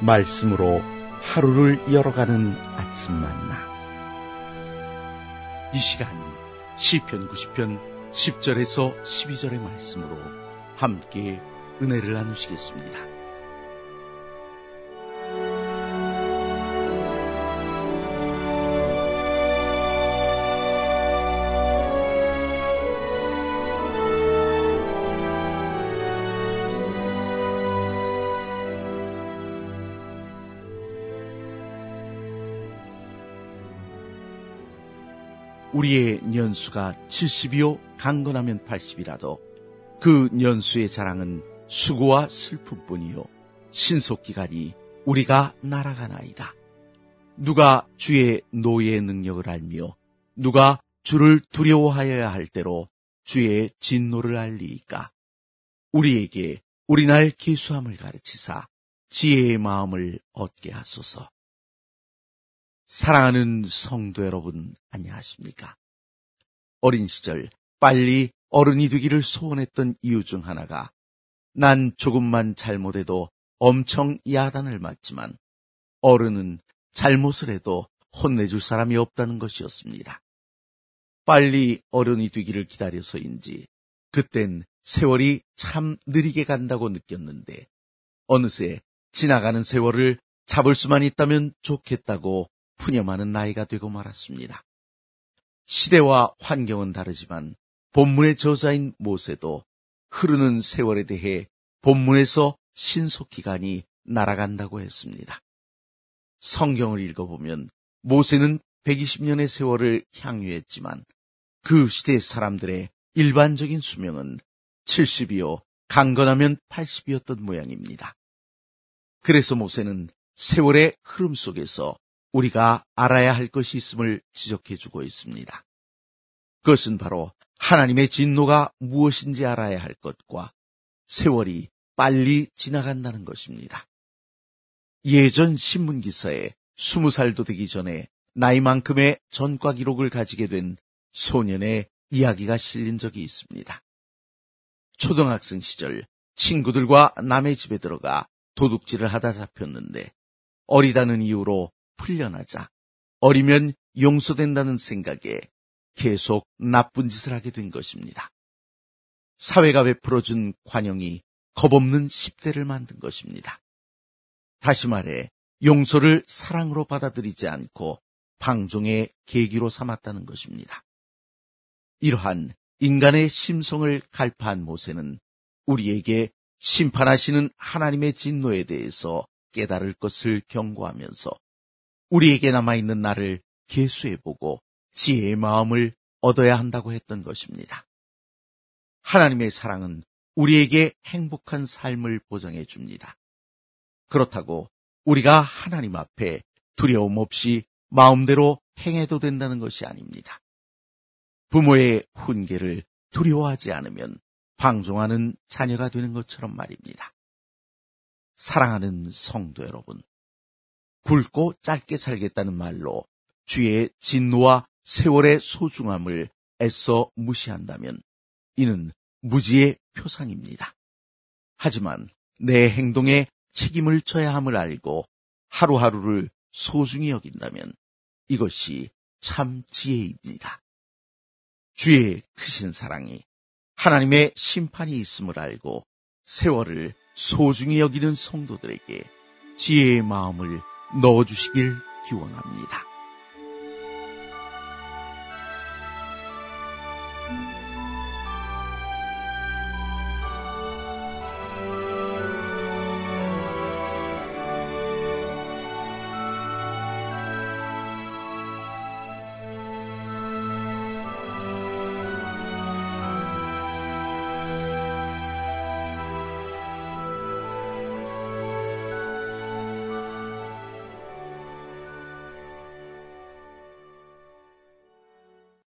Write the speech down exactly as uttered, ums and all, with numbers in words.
말씀으로 하루를 열어가는 아침 만나. 이 시간 시편 구십 편 십 절에서 십이 절의 말씀으로 함께 은혜를 나누시겠습니다. 우리의 년수가 칠십이요 강건하면 팔십이라도 그 년수의 자랑은 수고와 슬픔뿐이요 신속기간이 우리가 날아가나이다. 누가 주의 노예의 능력을 알며 누가 주를 두려워하여야 할 때로 주의 진노를 알리이까. 우리에게 우리날 계수함을 가르치사 지혜의 마음을 얻게 하소서. 사랑하는 성도 여러분, 안녕하십니까? 어린 시절 빨리 어른이 되기를 소원했던 이유 중 하나가 난 조금만 잘못해도 엄청 야단을 맞지만 어른은 잘못을 해도 혼내줄 사람이 없다는 것이었습니다. 빨리 어른이 되기를 기다려서인지 그땐 세월이 참 느리게 간다고 느꼈는데 어느새 지나가는 세월을 잡을 수만 있다면 좋겠다고 푸념하는 나이가 되고 말았습니다. 시대와 환경은 다르지만 본문의 저자인 모세도 흐르는 세월에 대해 본문에서 신속기간이 날아간다고 했습니다. 성경을 읽어보면 모세는 백이십 년의 세월을 향유했지만 그 시대 사람들의 일반적인 수명은 칠십이요 강건하면 팔십이었던 모양입니다. 그래서 모세는 세월의 흐름 속에서 우리가 알아야 할 것이 있음을 지적해주고 있습니다. 그것은 바로 하나님의 진노가 무엇인지 알아야 할 것과 세월이 빨리 지나간다는 것입니다. 예전 신문기사에 스무 살도 되기 전에 나이만큼의 전과 기록을 가지게 된 소년의 이야기가 실린 적이 있습니다. 초등학생 시절 친구들과 남의 집에 들어가 도둑질을 하다 잡혔는데 어리다는 이유로 풀려나자 어리면 용서된다는 생각에 계속 나쁜 짓을 하게 된 것입니다. 사회가 베풀어준 관용이 겁없는 십 대를 만든 것입니다. 다시 말해 용서를 사랑으로 받아들이지 않고 방종의 계기로 삼았다는 것입니다. 이러한 인간의 심성을 갈파한 모세는 우리에게 심판하시는 하나님의 진노에 대해서 깨달을 것을 경고하면서 우리에게 남아있는 날을 계수해보고 지혜의 마음을 얻어야 한다고 했던 것입니다. 하나님의 사랑은 우리에게 행복한 삶을 보장해 줍니다. 그렇다고 우리가 하나님 앞에 두려움 없이 마음대로 행해도 된다는 것이 아닙니다. 부모의 훈계를 두려워하지 않으면 방종하는 자녀가 되는 것처럼 말입니다. 사랑하는 성도 여러분, 굵고 짧게 살겠다는 말로 주의 진노와 세월의 소중함을 애써 무시한다면 이는 무지의 표상입니다. 하지만 내 행동에 책임을 져야 함을 알고 하루하루를 소중히 여긴다면 이것이 참 지혜입니다. 주의 크신 사랑이 하나님의 심판이 있음을 알고 세월을 소중히 여기는 성도들에게 지혜의 마음을 넣어주시길 기원합니다.